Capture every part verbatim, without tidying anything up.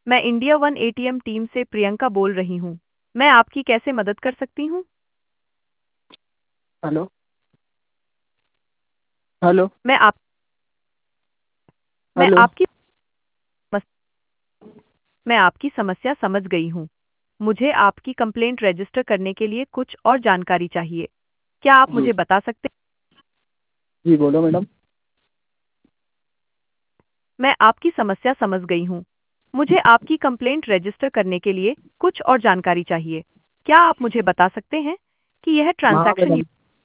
मैं India one ATM team से प्रियंका बोल रही हूँ। मैं आपकी कैसे मदद कर सकती हूँ? हेलो। हेलो। मैं आप मैं हेलो। आपकी मस- मैं आपकी समस्या समझ गई हूँ। मुझे आपकी कंप्लेंट रजिस्टर करने के लिए कुछ और जानकारी चाहिए। क्या आप जी। मुझे बता सकते हैं? जी बोलो मैडम। मैं आपकी समस्या समझ गई हूँ। मुझे आपकी कंप्लेंट रजिस्टर करने के लिए कुछ और जानकारी चाहिए। क्या आप मुझे बता सकते हैं कि यह हाँ ट्रांजैक्शन? मैडम।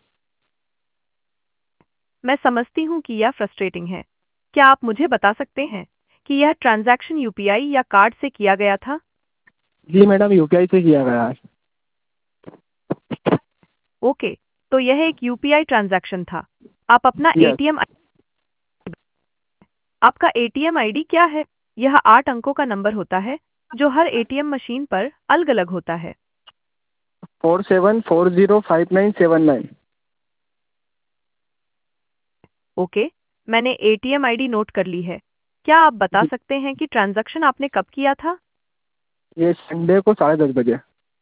मैं समझती हूँ कि यह फ्रस्ट्रेटिंग है। क्या आप मुझे बता सकते हैं कि यह ट्रांजैक्शन यूपीआई या कार्ड से किया गया था? जी मैडम, यूपीआई से किया गया है। ओके, तो यह एक यूपीआई ट्रांजैक्शन था। आप अपना यस। एटीएम आपका एटीएम आईडी क्या है? यह आठ अंकों का नंबर होता है जो हर एटीएम मशीन पर अलग-अलग होता है। Four seven four zero five nine seven nine. Okay, मैंने एटीएम आईडी नोट कर ली है। क्या आप बता जी। सकते हैं कि ट्रांजैक्शन आपने कब किया था? ये संडे को साढ़े दस बजे।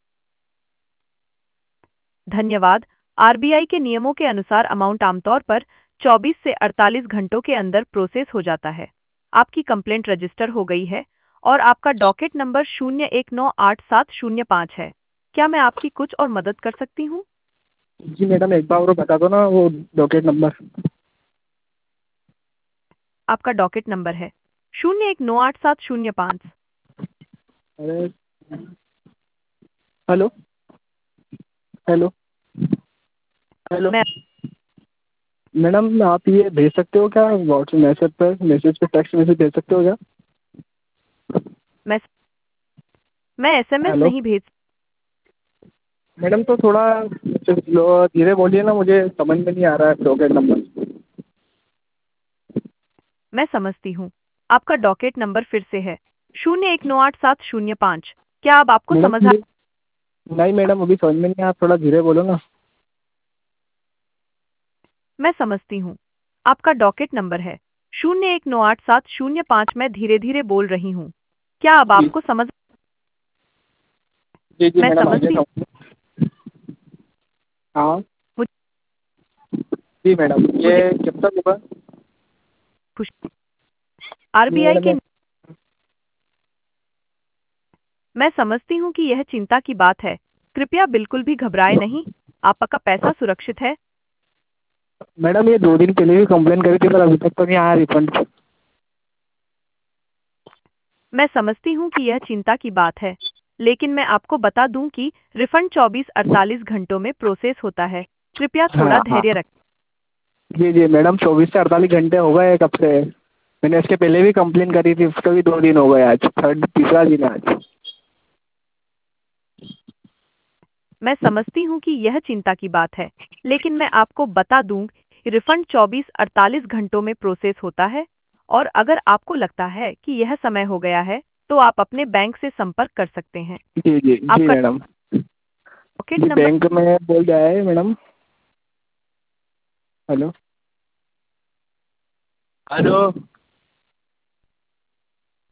धन्यवाद। आरबीआई के नियमों के अनुसार अमाउंट आमतौर पर चौबीस से अड़तालीस घंटों के अंदर प्रोसेस हो जाता है। आपकी कंप्लेंट रजिस्टर हो गई है और आपका डॉकेट नंबर शून्य एक नौ आठ सात शून्य पाँच है। क्या मैं आपकी कुछ और मदद कर सकती हूँ? जी मैडम, एक बार और बता दो ना वो डॉकेट नंबर। आपका डॉकेट नंबर है शून्य एक नौ आठ सात शून्य पाँच। अरे। हेलो। हेलो। हेलो। मैं मैडम, आप ये भेज सकते हो क्या व्हाट्सएप मैसेज पर, मैसेज पे टेक्स्ट मैसेज भेज सकते हो क्या? मैं मैं एसएमएस हेलो। नहीं भेज मैडम तो थोड़ा लो धीरे बोलिए ना, मुझे समझ में नहीं आ रहा है डॉकेट नंबर। मैं समझती हूँ। आपका डॉकेट नंबर फिर से है शून्य एक नौ आठ सात शून्य पाँच। क्या अब आपको मैडम समझ आ ये- नहीं मैडम, अभी समझ में नहीं, आप थोड़ा धीरे बोलो ना। मैं समझती हूँ। आपका डॉकेट नंबर है शून्य एक नौ आठ सात शून्य पाँच। मैं धीरे धीरे बोल रही हूँ। क्या अब जी। आपको समझ जी जी मैं मैडम, आइए समझती हूँ। समझ। हाँ। मुझे जी मैडम, ये मुझे कब तक होगा? खुश जी आरबीआई मैडम के मैं। मैं समझती हूँ कि यह चिंता की बात है। कृपया बिल्कुल भी घबराए नहीं। आपका पैसा सुरक्षित है। मैडम ये दो दिन पहले भी कंप्लेन करी थी, पर अभी तक तो नहीं आया रिफंड। मैं समझती हूँ कि यह चिंता की बात है, लेकिन मैं आपको बता दूं कि रिफंड चौबीस अड़तालीस घंटों में प्रोसेस होता है। कृपया थोड़ा हाँ हाँ। धैर्य रखें। जी जी मैडम, चौबीस से अड़तालीस घंटे हो गए कब से। मैंने इसके पहले भी कंप्लेन करी थी, उसका भी दो दिन हो गए, आज थर्ड तीसरा दिन है आज। मैं समझती हूँ कि यह चिंता की बात है, लेकिन मैं आपको बता दूं कि रिफंड चौबीस अड़तालीस घंटों में प्रोसेस होता है और अगर आपको लगता है कि यह समय हो गया है, तो आप अपने बैंक से संपर्क कर सकते हैं। जी जी जी आपका मैडम। पॉकेट जी नंबर बैंक में बोल जाए मैडम। हेलो। हेलो।